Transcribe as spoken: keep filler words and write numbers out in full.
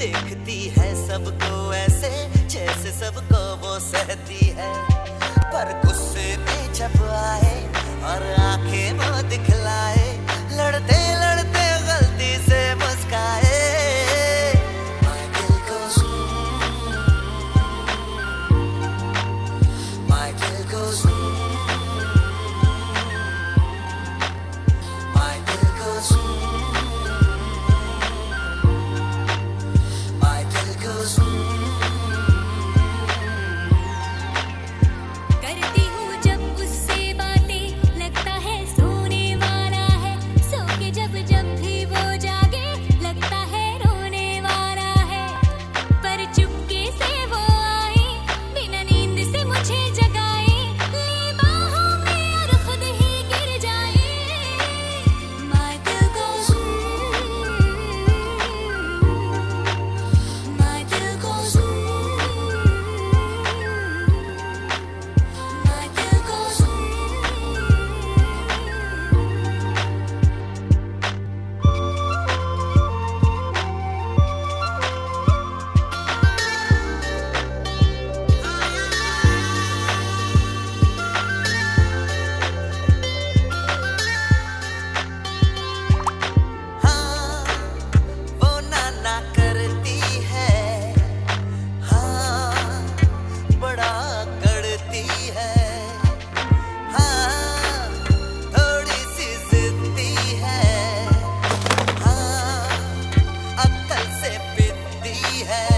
देखती है सबको ऐसे जैसे सबको वो सहती है, पर गुस्से में जब आए और आंखें वो दिखलाए, लड़ते लड़ते गलती से मुस्काए। My दिल को सुन, my दिल को सुन, my दिल को सुन, my दिल को सुन। करती हूँ जब उससे बातें, लगता है सोने वाला है, सो के जब जब भी वो जागे, लगता है रोने वाला है, पर चुपके से वो आए, बिना नींद से मुझे जगाए, ले बाहों में और खुद ही गिर जाए। My दिल को सुन, my दिल को सुन, my दिल को सुन। हाँ, वो ना ना करती है, हाँ, बड़ा करती है, हाँ, थोड़ी सी जिद्दी है, हाँ, अक्ल से पिटती है।